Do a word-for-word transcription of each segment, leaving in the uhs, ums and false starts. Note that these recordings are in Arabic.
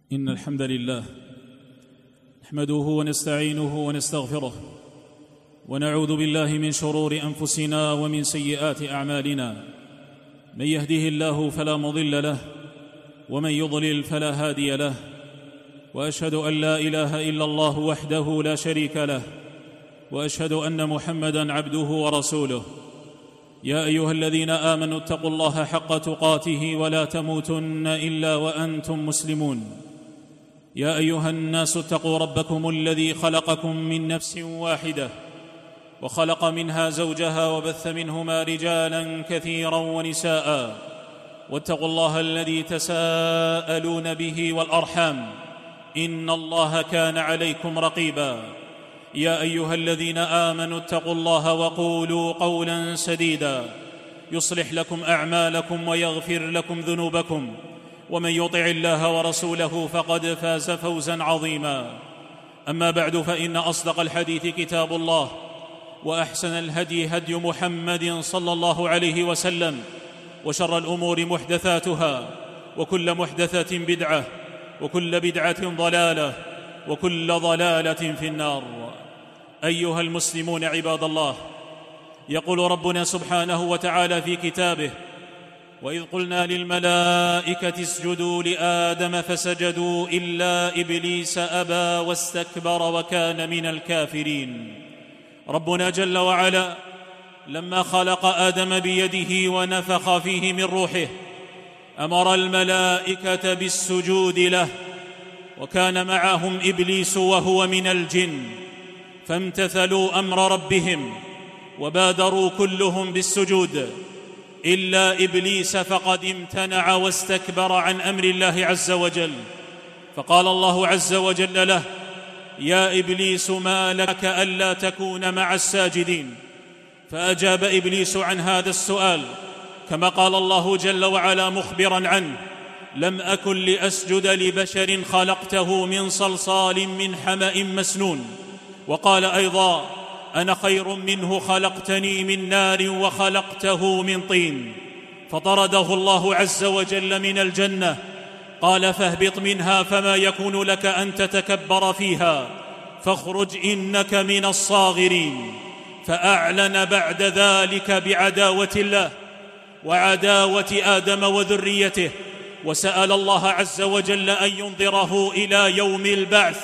إن الحمد لله نحمده ونستعينه ونستغفره ونعوذ بالله من شرور أنفسنا ومن سيئات أعمالنا. من يهده الله فلا مضل له ومن يضلل فلا هادي له، وأشهد أن لا إله إلا الله وحده لا شريك له، وأشهد أن محمدًا عبده ورسوله. يا أيها الذين آمنوا اتقوا الله حق تقاته ولا تموتن إلا وأنتم مسلمون. يا أيها الناس اتقوا ربكم الذي خلقكم من نفس واحدة وخلق منها زوجها وبث منهما رجالا كثيرا ونساء، واتقوا الله الذي تساءلون به والأرحام إن الله كان عليكم رقيبا. يا أيها الذين آمنوا اتقوا الله وقولوا قولا سديدا يصلح لكم أعمالكم ويغفر لكم ذنوبكم، ومن يطع الله ورسوله فقد فاز فوزا عظيما. أما بعد، فإن أصدق الحديث كتاب الله، وأحسن الهدي هدي محمد صلى الله عليه وسلم، وشر الأمور محدثاتها، وكل محدثة بدعة، وكل بدعة ضلالة، وكل ضلالة في النار. أيها المسلمون عباد الله، يقول ربنا سبحانه وتعالى في كتابه: وإذ قلنا للملائكة اسجدوا لآدم فسجدوا إلا إبليس أبى واستكبر وكان من الكافرين. ربنا جل وعلا لما خلق آدم بيده ونفخ فيه من روحه أمر الملائكة بالسجود له، وكان معهم إبليس وهو من الجن، فامتثلوا أمر ربهم وبادروا كلهم بالسجود إلا إبليس، فقد امتنع واستكبر عن أمر الله عز وجل. فقال الله عز وجل له: يا إبليس ما لك ألا تكون مع الساجدين؟ فأجاب إبليس عن هذا السؤال كما قال الله جل وعلا مخبرا عنه: لم أكن لأسجد لبشر خلقته من صلصال من حمأ مسنون. وقال أيضا: أنا خير منه خلقتني من نار وخلقته من طين. فطرده الله عز وجل من الجنة، قال: فاهبط منها فما يكون لك أن تتكبر فيها، فاخرج إنك من الصاغرين. فأعلن بعد ذلك بعداوة الله وعداوة آدم وذريته، وسأل الله عز وجل أن ينظره إلى يوم البعث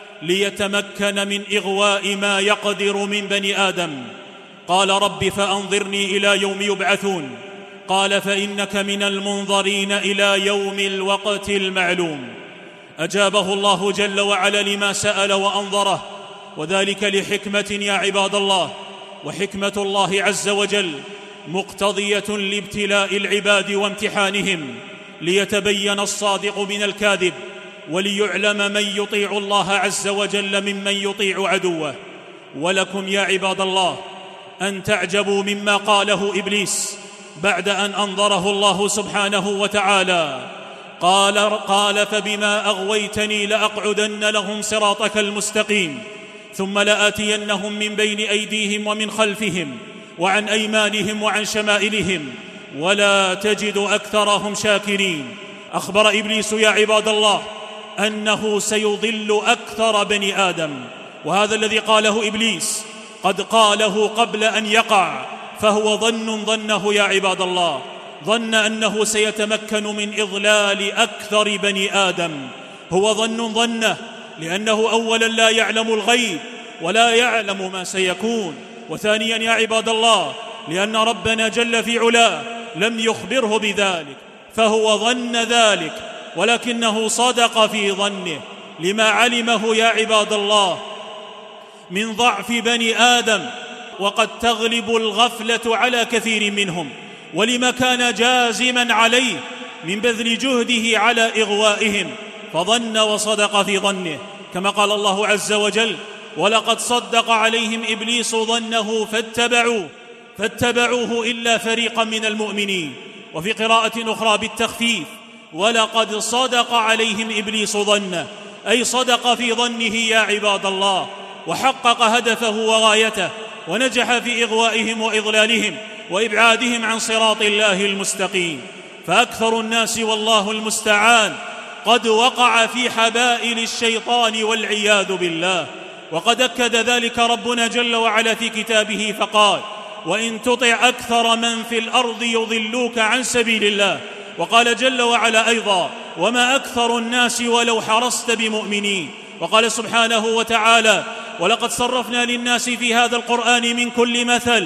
ليتمكن من إغواء ما يقدر من بني آدم. قال: رب فأنظرني إلى يوم يبعثون. قال: فإنك من المنظرين إلى يوم الوقت المعلوم. أجابه الله جل وعلا لما سأل وأنظره، وذلك لحكمة يا عباد الله. وحكمة الله عز وجل مقتضية لابتلاء العباد وامتحانهم، ليتبين الصادق من الكاذب، وليعلم من يطيع الله عز وجل ممن يطيع عدوه. ولكم يا عباد الله أن تعجبوا مما قاله إبليس بعد أن أنظره الله سبحانه وتعالى. قال, قال فبما أغويتني لأقعدن لهم صراطك المستقيم، ثم لآتينهم من بين أيديهم ومن خلفهم وعن أيمانهم وعن شمائلهم ولا تجد أكثرهم شاكرين. أخبر إبليس يا عباد الله أنه سيضل أكثر بني آدم، وهذا الذي قاله إبليس قد قاله قبل أن يقع، فهو ظن ظنه يا عباد الله. ظن أنه سيتمكن من إضلال أكثر بني آدم، هو ظن ظنه، لأنه أولا لا يعلم الغيب ولا يعلم ما سيكون، وثانيا يا عباد الله لأن ربنا جل في علاه لم يخبره بذلك، فهو ظن ذلك، ولكنه صدق في ظنه لما علمه يا عباد الله من ضعف بني آدم، وقد تغلب الغفلة على كثير منهم، ولما كان جازما عليه من بذل جهده على إغوائهم، فظن وصدق في ظنه، كما قال الله عز وجل: ولقد صدق عليهم إبليس ظنه فاتبعوه فاتبعوه إلا فريقا من المؤمنين. وفي قراءة أخرى بالتخفيف: ولقد صدق عليهم إبليس ظنه، أي صدق في ظنه يا عباد الله، وحقق هدفه وغايته، ونجح في إغوائهم وإضلالهم وإبعادهم عن صراط الله المستقيم. فأكثر الناس والله المستعان قد وقع في حبائل الشيطان والعياذ بالله. وقد أكد ذلك ربنا جل وعلا في كتابه فقال: وإن تطع أكثر من في الأرض يضلوك عن سبيل الله. وقال جل وعلا أيضا: وما أكثر الناس ولو حرصت بمؤمنين. وقال سبحانه وتعالى: ولقد صرفنا للناس في هذا القرآن من كل مثل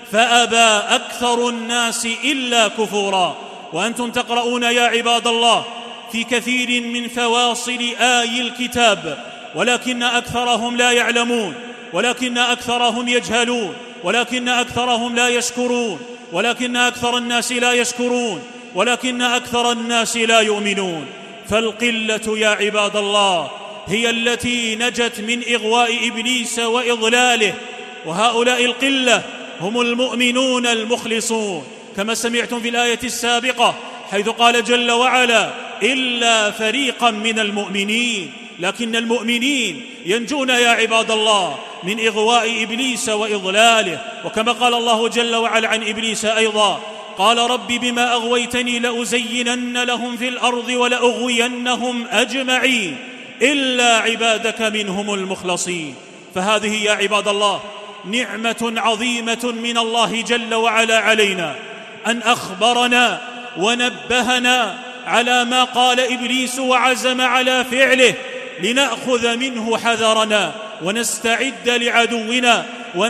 فأبى أكثر الناس إلا كفورا. وأنتم تقرؤون يا عباد الله في كثير من فواصل آي الكتاب، ولكن أكثرهم لا يعلمون، ولكن أكثرهم يجهلون، ولكن أكثرهم لا يشكرون، ولكن أكثر الناس لا يشكرون، ولكن أكثر الناس لا يؤمنون. فالقلة يا عباد الله هي التي نجت من إغواء إبليس وإضلاله، وهؤلاء القلة هم المؤمنون المخلصون، كما سمعتم في الآية السابقة حيث قال جل وعلا: إلا فريقا من المؤمنين. لكن المؤمنين ينجون يا عباد الله من إغواء إبليس وإضلاله. وكما قال الله جل وعلا عن إبليس أيضا: قال رب بما أغويتني لأزينن لهم في الأرض ولأغوينهم أجمعين إلا عبادك منهم المخلصين. فهذه يا عباد الله نعمة عظيمة من الله جل وعلا علينا، أن أخبرنا ونبهنا على ما قال إبليس وعزم على فعله، لنأخذ منه حذرنا ونستعد لعدونا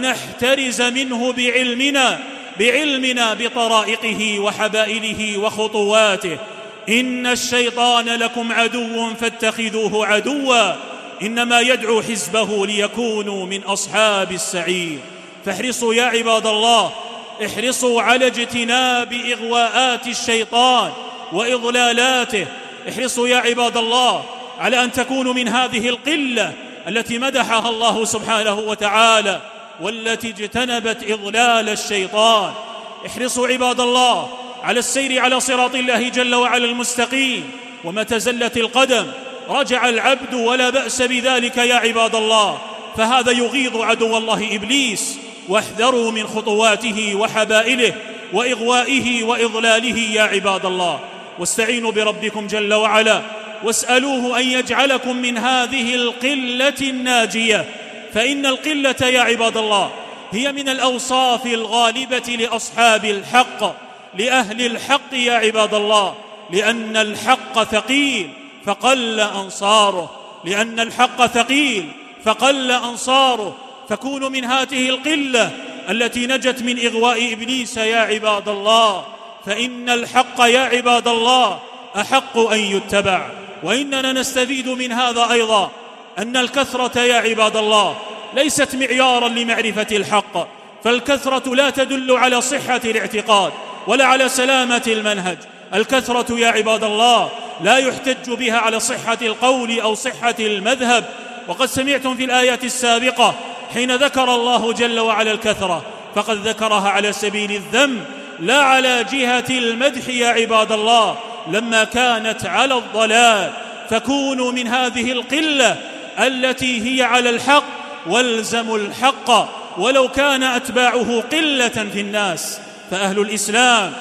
ونحترز منه بعلمنا بعلمنا بطرائقه وحبائله وخطواته. إن الشيطان لكم عدو فاتخذوه عدوا إنما يدعو حزبه ليكونوا من أصحاب السعير. فاحرصوا يا عباد الله، احرصوا على اجتناب إغواءات الشيطان وإضلالاته. احرصوا يا عباد الله على أن تكونوا من هذه القلة التي مدحها الله سبحانه وتعالى والتي اجتنبت إضلال الشيطان. احرصوا عباد الله على السير على صراط الله جل وعلا المستقيم، ومتى زلت القدم رجع العبد ولا بأس بذلك يا عباد الله، فهذا يغيظ عدو الله إبليس. واحذروا من خطواته وحبائله وإغوائه وإضلاله يا عباد الله. واستعينوا بربكم جل وعلا واسألوه أن يجعلكم من هذه القلة الناجية، فإن القلة يا عباد الله هي من الأوصاف الغالبة لأصحاب الحق، لأهل الحق يا عباد الله، لأن الحق ثقيل فقل أنصاره، لأن الحق ثقيل فقل أنصاره. فكونوا من هذه القلة التي نجت من إغواء إبليس يا عباد الله، فإن الحق يا عباد الله أحق أن يتبع. وإننا نستفيد من هذا أيضا أن الكثرة يا عباد الله ليست معيارا لمعرفة الحق، فالكثرة لا تدل على صحة الاعتقاد ولا على سلامة المنهج. الكثرة يا عباد الله لا يحتج بها على صحة القول أو صحة المذهب. وقد سمعتم في الآيات السابقة حين ذكر الله جل وعلا الكثرة فقد ذكرها على سبيل الذم لا على جهة المدح يا عباد الله لما كانت على الضلال. فكونوا من هذه القلة التي هي على الحق، والزموا الحق ولو كان أتباعه قلة في الناس. فأهل الإسلام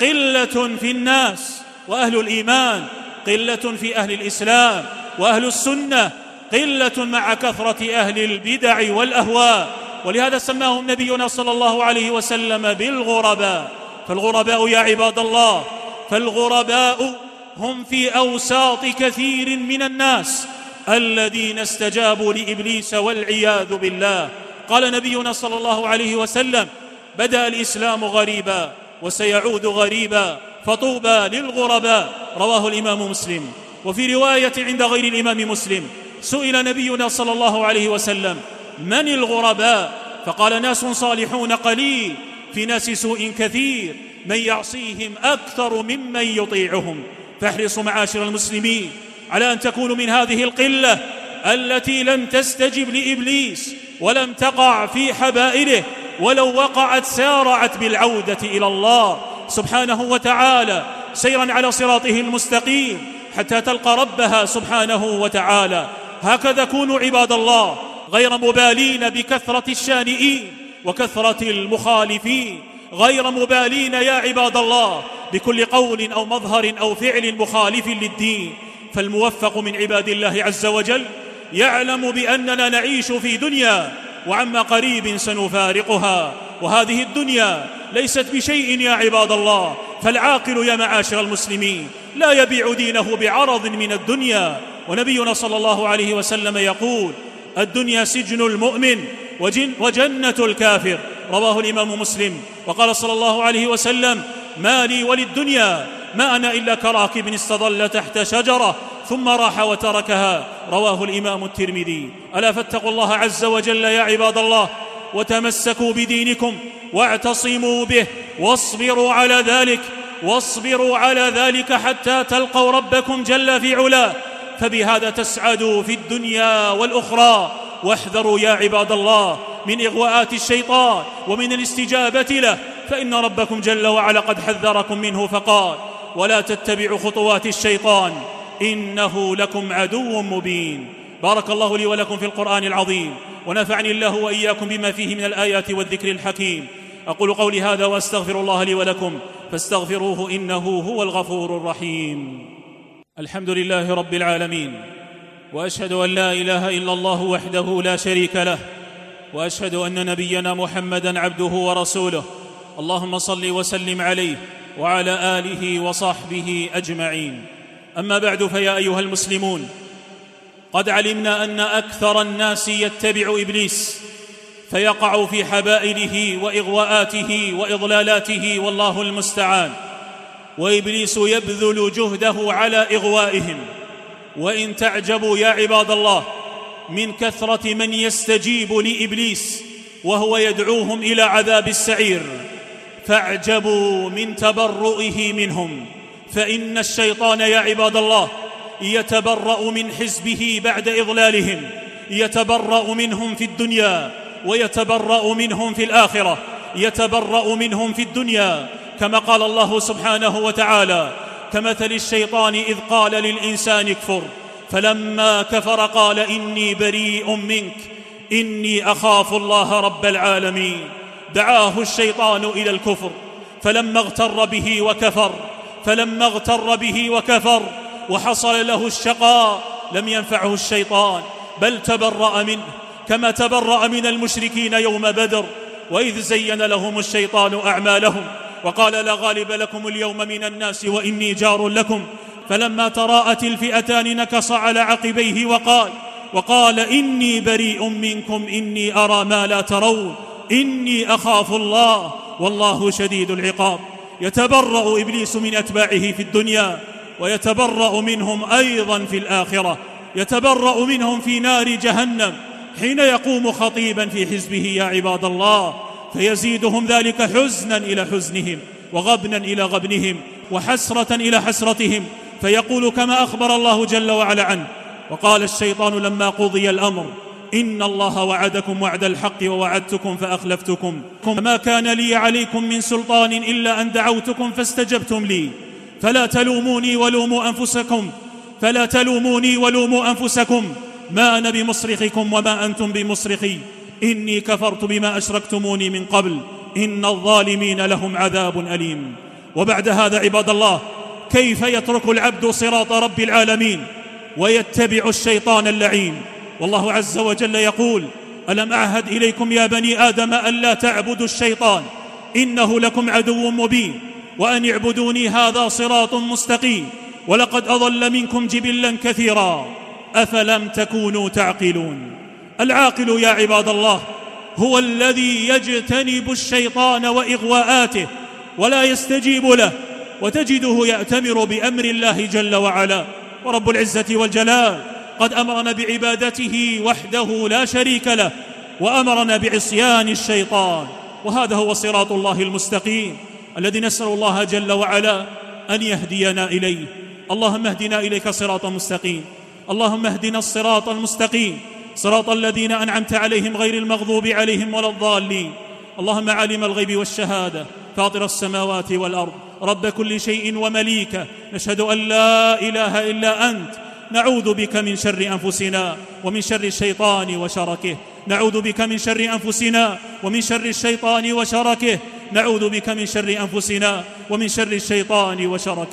قلة في الناس، وأهل الإيمان قلة في أهل الإسلام، وأهل السنة قلة مع كثرة أهل البدع والأهواء. ولهذا سماهم نبينا صلى الله عليه وسلم بالغرباء. فالغرباء يا عباد الله، فالغرباء هم في أوساط كثير من الناس الذين استجابوا لإبليس والعياذ بالله. قال نبينا صلى الله عليه وسلم: بدأ الإسلام غريبا وسيعود غريبا فطوبى للغرباء. رواه الإمام مسلم. وفي رواية عند غير الإمام مسلم سئل نبينا صلى الله عليه وسلم: من الغرباء؟ فقال: ناس صالحون قليل في ناس سوء كثير، من يعصيهم أكثر ممن يطيعهم. فاحرصوا معاشر المسلمين على أن تكونوا من هذه القلة التي لم تستجب لإبليس ولم تقع في حبائله، ولو وقعت سارعت بالعودة إلى الله سبحانه وتعالى سيرا على صراطه المستقيم حتى تلقى ربها سبحانه وتعالى. هكذا كونوا عباد الله غير مبالين بكثرة الشانئين وكثرة المخالفين، غير مبالين يا عباد الله بكل قول أو مظهر أو فعل مخالف للدين. فالموفق من عباد الله عز وجل يعلم بأننا نعيش في دنيا وعما قريب سنفارقها، وهذه الدنيا ليست بشيء يا عباد الله. فالعاقل يا معاشر المسلمين لا يبيع دينه بعرض من الدنيا. ونبينا صلى الله عليه وسلم يقول: الدنيا سجن المؤمن وجن وجنة الكافر، رواه الإمام مسلم. وقال صلى الله عليه وسلم: ما لي وللدنيا ما أنا إلا كراكب استظل تحت شجرة ثم راح وتركها، رواه الإمام الترمذي. ألا فاتقوا الله عز وجل يا عباد الله، وتمسكوا بدينكم واعتصموا به، واصبروا على ذلك واصبروا على ذلك حتى تلقوا ربكم جل في علاه، فبهذا تسعدوا في الدنيا والأخرى. واحذروا يا عباد الله من إغواءات الشيطان ومن الاستجابة له، فإن ربكم جل وعلا قد حذركم منه فقال: ولا تتبعوا خطوات الشيطان إنه لكم عدو مبين. بارك الله لي ولكم في القرآن العظيم، ونفعني الله وإياكم بما فيه من الآيات والذكر الحكيم. أقول قولي هذا وأستغفر الله لي ولكم فاستغفروه إنه هو الغفور الرحيم. الحمد لله رب العالمين، وأشهد أن لا إله إلا الله وحده لا شريك له، وأشهد أن نبينا محمدًا عبده ورسوله. اللهم صل وسلم عليه وعلى آله وصحبه أجمعين. أما بعد، فيا أيها المسلمون، قد علمنا أن أكثر الناس يتبع إبليس فيقع في حبائله وإغواءاته وإضلالاته، والله المستعان. وإبليس يبذل جهده على إغوائهم. وإن تعجبوا يا عباد الله من كثرة من يستجيب لإبليس وهو يدعوهم إلى عذاب السعير، فاعجبوا من تبرؤه منهم، فإن الشيطان يا عباد الله يتبرأ من حزبه بعد إضلالهم، يتبرأ منهم في الدنيا ويتبرأ منهم في الآخرة. يتبرأ منهم في الدنيا كما قال الله سبحانه وتعالى: كمثل الشيطان إذ قال للإنسان اكفر فلما كفر قال إني بريء منك إني أخاف الله رب العالمين. دعاه الشيطان إلى الكفر، فلما اغتر به وكفر فلما اغتر به وكفر وحصل له الشقاء لم ينفعه الشيطان، بل تبرأ منه كما تبرأ من المشركين يوم بدر، وإذ زين لهم الشيطان أعمالهم وقال: لا غالب لكم اليوم من الناس وإني جار لكم، فلما تراءت الفئتان نكص على عقبيه وقال وقال إني بريء منكم إني أرى ما لا ترون إني أخاف الله والله شديد العقاب. يتبرأ إبليس من أتباعه في الدنيا، ويتبرأ منهم أيضا في الآخرة. يتبرأ منهم في نار جهنم حين يقوم خطيبا في حزبه يا عباد الله، فيزيدهم ذلك حزنا إلى حزنهم، وغبنا إلى غبنهم، وحسرة إلى حسرتهم، فيقول كما أخبر الله جل وعلا عنه: وقال الشيطان لما قضي الأمر إن الله وعدكم وعد الحق ووعدتكم فأخلفتكم فما كان لي عليكم من سلطان إلا أن دعوتكم فاستجبتم لي فلا تلوموني ولوموا أنفسكم فلا تلوموني ولوموا أنفسكم ما أنا بمصرخكم وما أنتم بمصرخي إني كفرت بما أشركتموني من قبل إن الظالمين لهم عذاب أليم. وبعد هذا عباد الله، كيف يترك العبد صراط رب العالمين ويتبع الشيطان اللعين؟ والله عز وجل يقول: ألم أعهد إليكم يا بني آدم ألا تعبدوا الشيطان إنه لكم عدو مبين وأن اعبدوني هذا صراط مستقيم ولقد أضل منكم جبلا كثيرا أفلم تكونوا تعقلون. العاقل يا عباد الله هو الذي يجتنب الشيطان وإغواءاته ولا يستجيب له، وتجده يأتمر بأمر الله جل وعلا. ورب العزة والجلال قد أمرنا بعبادته وحده لا شريك له، وأمرنا بعصيان الشيطان، وهذا هو صراط الله المستقيم الذي نسأل الله جل وعلا أن يهدينا إليه. اللهم اهدنا إليك صراطا مستقيم، اللهم اهدنا الصراط المستقيم صراط الذين أنعمت عليهم غير المغضوب عليهم ولا الضالين. اللهم عالم الغيب والشهادة فاطر السماوات والأرض رب كل شيء ومليكه، نشهد أن لا إله إلا أنت، نعوذ بك من شر أنفسنا ومن شر الشيطان وشركه، نعوذ بك من شر أنفسنا ومن شر الشيطان وشركه، نعوذ بك من شر أنفسنا ومن شر الشيطان وشركه.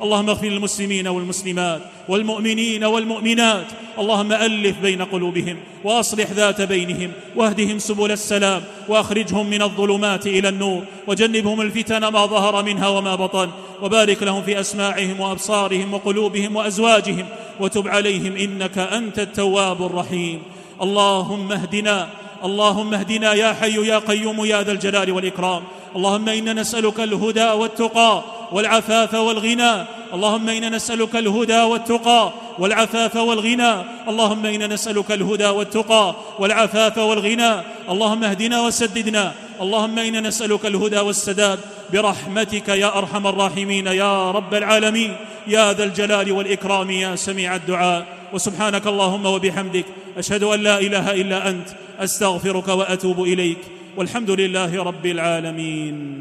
اللهم اغفر للمسلمين والمسلمات والمؤمنين والمؤمنات، اللهم ألف بين قلوبهم وأصلح ذات بينهم واهدهم سبل السلام وأخرجهم من الظلمات إلى النور وجنبهم الفتن ما ظهر منها وما بطن، وبارك لهم في أسماعهم وأبصارهم وقلوبهم وأزواجهم، وتب عليهم إنك أنت التواب الرحيم. اللهم اهدنا اللهم اهدنا يا حي يا قيوم يا ذا الجلال والإكرام. اللهم إنا نسألك الهدى والتقى والعفاف والغنى اللهم إنا نسألك الهدى والتقى والعفاف والغنى اللهم إنا نسألك الهدى والتقى والعفاف والغنى اللهم اهدنا وسددنا. اللهم إنا نسألك الهدى والسداد برحمتك يا أرحم الراحمين يا رب العالمين يا ذا الجلال والإكرام يا سميع الدعاء. وسبحانك اللهم وبحمدك أشهد أن لا إله إلا أنت، أستغفرك وأتوب إليك، والحمد لله رب العالمين.